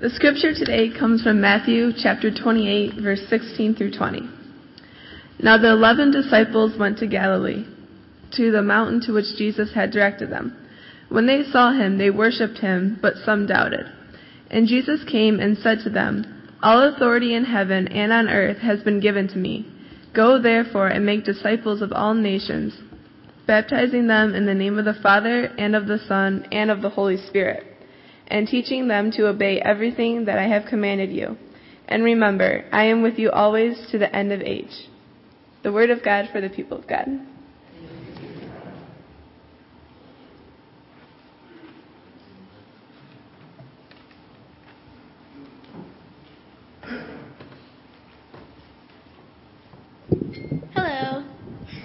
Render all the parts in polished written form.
The scripture today comes from Matthew chapter 28, verse 16 through 20. Now the 11 disciples went to Galilee, to the mountain to which Jesus had directed them. When they saw him, they worshipped him, but some doubted. And Jesus came and said to them, All authority in heaven and on earth has been given to me. Go therefore and make disciples of all nations, baptizing them in the name of the Father and of the Son and of the Holy Spirit, and teaching them to obey everything that I have commanded you. And remember, I am with you always to the end of age. The word of God for the people of God. Hello.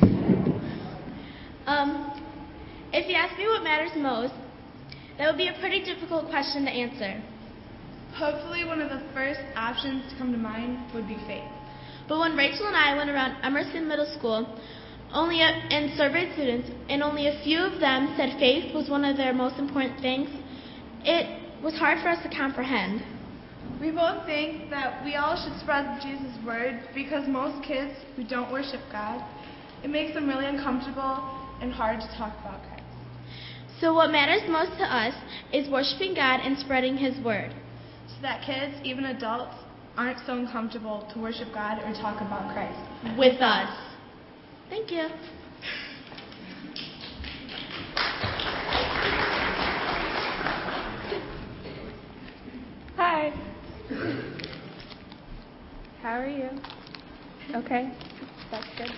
If you ask me what matters most, that would be a pretty difficult question to answer. Hopefully one of the first options to come to mind would be faith. But when Rachel and I went around Emerson Middle School and surveyed students, and only a few of them said faith was one of their most important things, it was hard for us to comprehend. We both think that we all should spread Jesus' word because most kids who don't worship God, it makes them really uncomfortable and hard to talk about Christ. So what matters most to us is worshiping God and spreading his word. So that kids, even adults, aren't so uncomfortable to worship God or talk about Christ. With us. Thank you. Hi. How are you? Okay. That's good.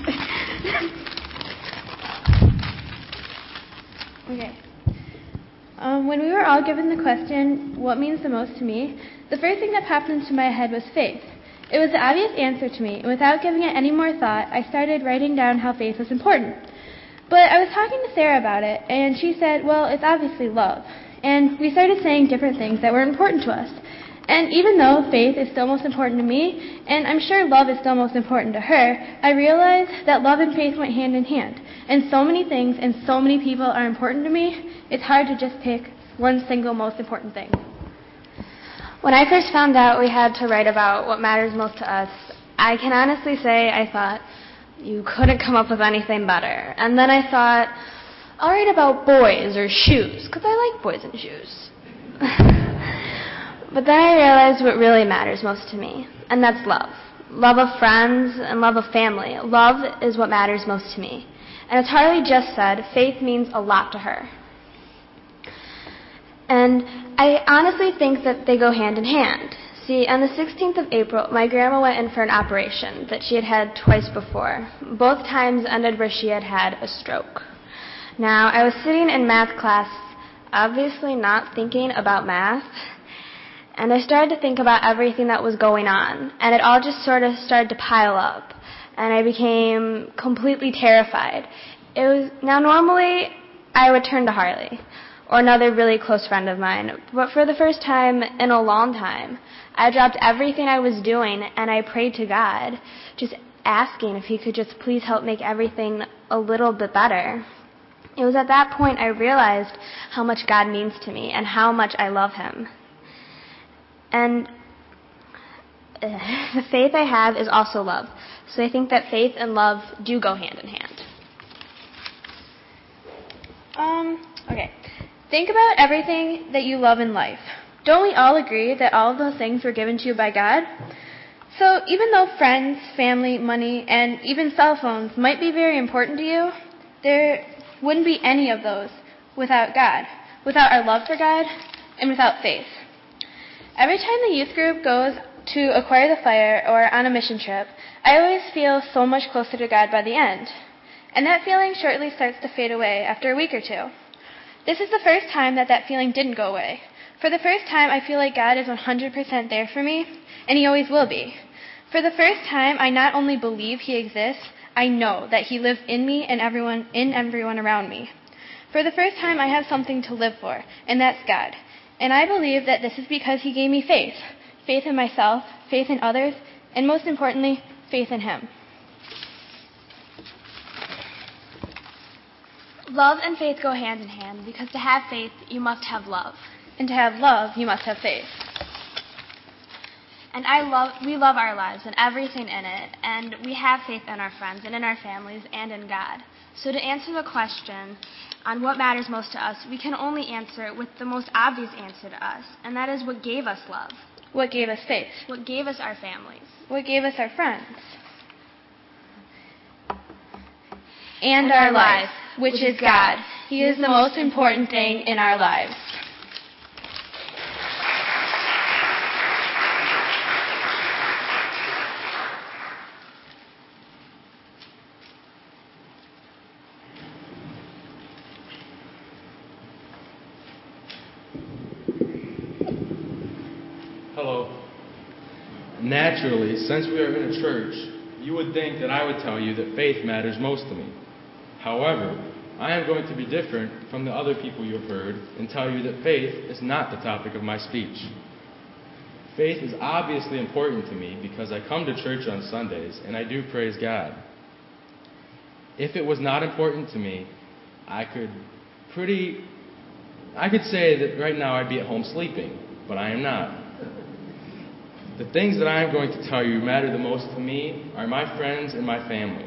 Okay. When we were all given the question, what means the most to me, the first thing that popped into my head was faith. It was the obvious answer to me, and without giving it any more thought, I started writing down how faith was important. But I was talking to Sarah about it, and she said, well, it's obviously love. And we started saying different things that were important to us. And even though faith is still most important to me, and I'm sure love is still most important to her, I realized that love and faith went hand in hand. And so many things and so many people are important to me, it's hard to just pick one single most important thing. When I first found out we had to write about what matters most to us, I can honestly say I thought, you couldn't come up with anything better. And then I thought, I'll write about boys or shoes, because I like boys and shoes. But then I realized what really matters most to me, and that's love. Love of friends and love of family. Love is what matters most to me. And as Harley just said, faith means a lot to her. And I honestly think that they go hand in hand. See, on the 16th of April, my grandma went in for an operation that she had had twice before. Both times ended where she had had a stroke. Now, I was sitting in math class, obviously not thinking about math, and I started to think about everything that was going on, and it all just sort of started to pile up, and I became completely terrified. Now, normally, I would turn to Harley, or another really close friend of mine, but for the first time in a long time, I dropped everything I was doing, and I prayed to God, just asking if he could just please help make everything a little bit better. It was at that point I realized how much God means to me and how much I love him. And the faith I have is also love. So I think that faith and love do go hand in hand. Okay. Think about everything that you love in life. Don't we all agree that all of those things were given to you by God? So even though friends, family, money, and even cell phones might be very important to you, there wouldn't be any of those without God, without our love for God, and without faith. Every time the youth group goes to Acquire the Fire or on a mission trip, I always feel so much closer to God by the end. And that feeling shortly starts to fade away after a week or two. This is the first time that feeling didn't go away. For the first time, I feel like God is 100% there for me, and he always will be. For the first time, I not only believe he exists, I know that he lives in me and everyone around me. For the first time, I have something to live for, and that's God. And I believe that this is because he gave me faith. Faith in myself, faith in others, and most importantly, faith in him. Love and faith go hand in hand because to have faith, you must have love. And to have love, you must have faith. And we love our lives and everything in it, and we have faith in our friends and in our families and in God. So to answer the question on what matters most to us, we can only answer it with the most obvious answer to us, and that is what gave us love. What gave us faith? What gave us our families. What gave us our friends? And our life, which is God. He is the most important thing in our lives. Hello. Naturally, since we are in a church, you would think that I would tell you that faith matters most to me. However, I am going to be different from the other people you have heard and tell you that faith is not the topic of my speech. Faith is obviously important to me because I come to church on Sundays and I do praise God. If it was not important to me, I could say that right now I'd be at home sleeping, but I am not. The things that I am going to tell you matter the most to me are my friends and my family.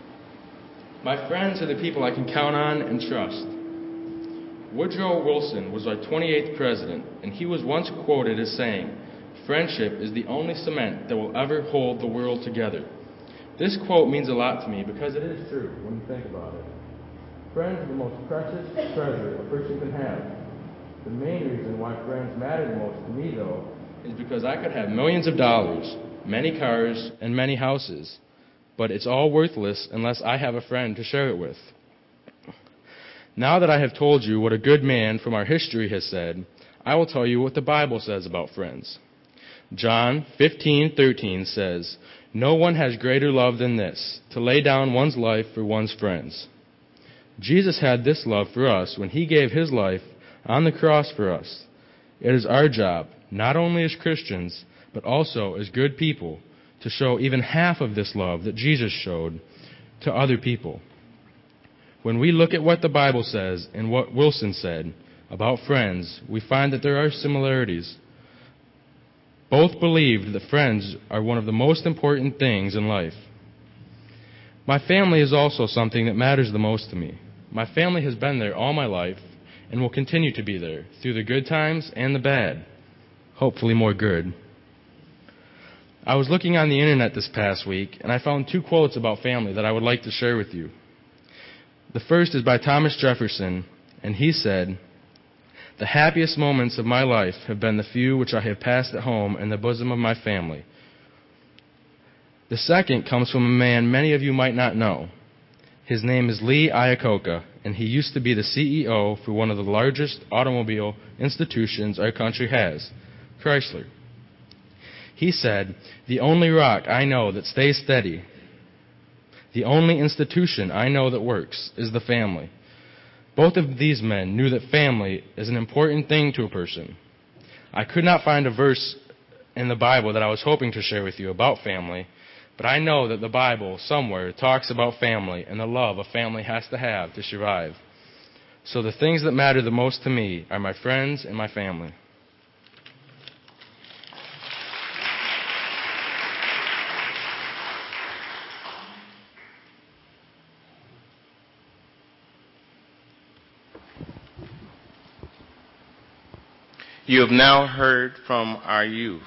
My friends are the people I can count on and trust. Woodrow Wilson was our 28th president, and he was once quoted as saying, "Friendship is the only cement that will ever hold the world together." This quote means a lot to me because it is true when you think about it. Friends are the most precious treasure a person can have. The main reason why friends matter the most to me, though, is because I could have millions of dollars, many cars, and many houses, but it's all worthless unless I have a friend to share it with. Now that I have told you what a good man from our history has said, I will tell you what the Bible says about friends. John 15:13 says, "No one has greater love than this, to lay down one's life for one's friends." Jesus had this love for us when he gave his life on the cross for us. It is our job, not only as Christians, but also as good people, to show even half of this love that Jesus showed to other people. When we look at what the Bible says and what Wilson said about friends, we find that there are similarities. Both believed that friends are one of the most important things in life. My family is also something that matters the most to me. My family has been there all my life and will continue to be there through the good times and the bad. Hopefully more good. I was looking on the internet this past week, and I found 2 quotes about family that I would like to share with you. The first is by Thomas Jefferson, and he said, "The happiest moments of my life have been the few which I have passed at home in the bosom of my family." The second comes from a man many of you might not know. His name is Lee Iacocca, and he used to be the CEO for one of the largest automobile institutions our country has, Chrysler. He said, "The only rock I know that stays steady, the only institution I know that works, is the family." Both of these men knew that family is an important thing to a person. I could not find a verse in the Bible that I was hoping to share with you about family, but I know that the Bible somewhere talks about family and the love a family has to survive. So the things that matter the most to me are my friends and my family. You have now heard from our youth.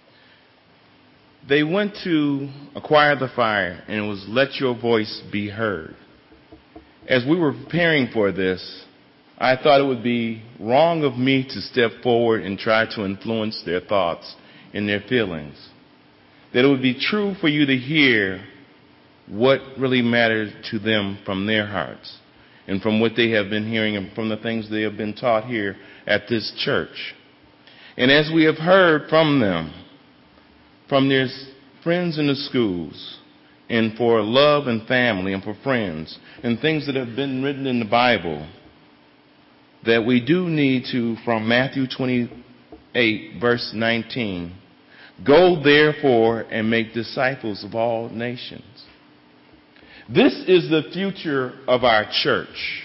They went to acquire the fire, and it was "Let your voice be heard." As we were preparing for this, I thought it would be wrong of me to step forward and try to influence their thoughts and their feelings. That it would be true for you to hear what really mattered to them from their hearts and from what they have been hearing and from the things they have been taught here at this church. And as we have heard from them, from their friends in the schools, and for love and family and for friends, and things that have been written in the Bible, that we do need to, from Matthew 28, verse 19, "Go therefore and make disciples of all nations." This is the future of our church.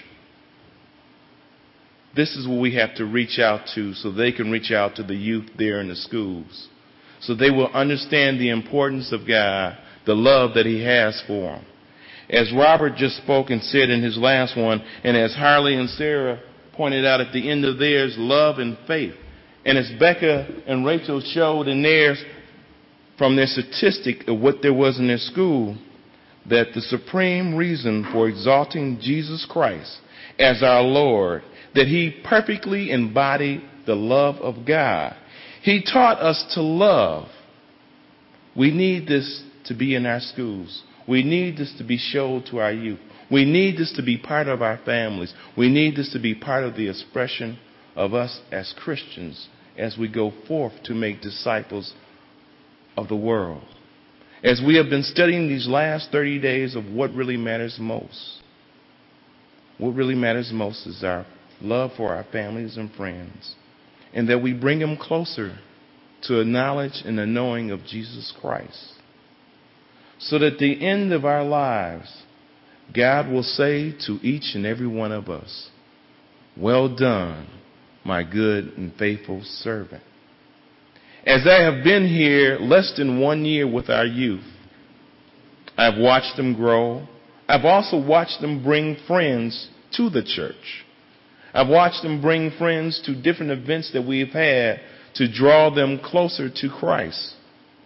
This is what we have to reach out to so they can reach out to the youth there in the schools, so they will understand the importance of God, the love that he has for them. As Robert just spoke and said in his last one, and as Harley and Sarah pointed out at the end of theirs, love and faith. And as Becca and Rachel showed in theirs from their statistic of what there was in their school, that the supreme reason for exalting Jesus Christ as our Lord, that he perfectly embodied the love of God. He taught us to love. We need this to be in our schools. We need this to be shown to our youth. We need this to be part of our families. We need this to be part of the expression of us as Christians as we go forth to make disciples of the world. As we have been studying these last 30 days of what really matters most. What really matters most is our love for our families and friends, and that we bring them closer to a knowledge and a knowing of Jesus Christ. So that at the end of our lives, God will say to each and every one of us, "Well done, my good and faithful servant." As I have been here less than 1 year with our youth, I've watched them grow. I've also watched them bring friends to the church. I've watched them bring friends to different events that we've had to draw them closer to Christ.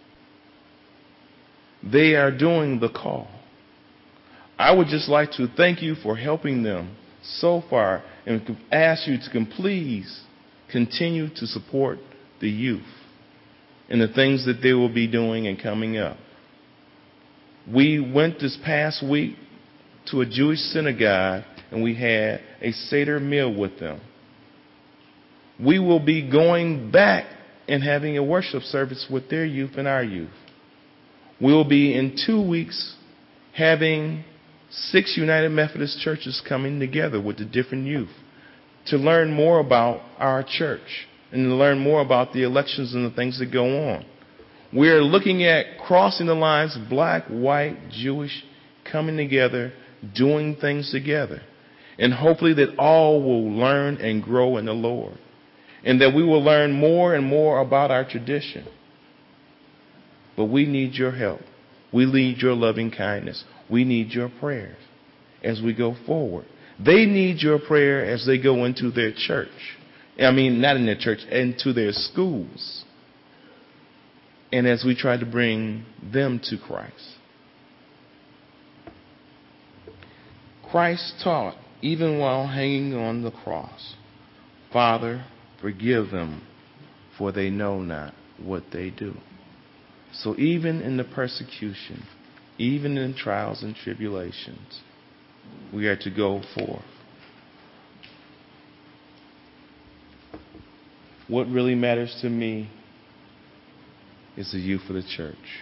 They are doing the call. I would just like to thank you for helping them so far and ask you to please continue to support the youth and the things that they will be doing and coming up. We went this past week to a Jewish synagogue and we had a Seder meal with them. We will be going back and having a worship service with their youth and our youth. We will be in 2 weeks having 6 United Methodist churches coming together with the different youth to learn more about our church and to learn more about the elections and the things that go on. We're looking at crossing the lines, black, white, Jewish, coming together, doing things together. And hopefully that all will learn and grow in the Lord. And that we will learn more and more about our tradition. But we need your help. We need your loving kindness. We need your prayers as we go forward. They need your prayer as they go into their church. I mean, not in their church, into their schools. And as we try to bring them to Christ. Christ taught, even while hanging on the cross, "Father, forgive them, for they know not what they do." So even in the persecution, even in trials and tribulations, we are to go forth. What really matters to me is the youth of the church.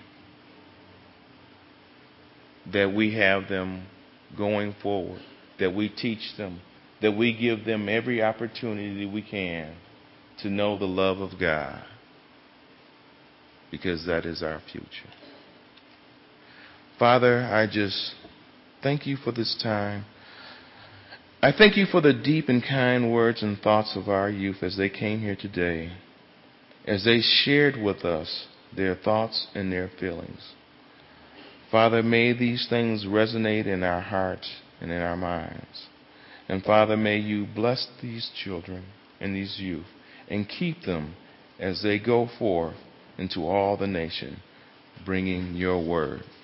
That we have them going forward, that we teach them, that we give them every opportunity we can to know the love of God, because that is our future. Father, I just thank you for this time. I thank you for the deep and kind words and thoughts of our youth as they came here today, as they shared with us their thoughts and their feelings. Father, may these things resonate in our hearts and in our minds. And Father, may you bless these children and these youth and keep them as they go forth into all the nation, bringing your word.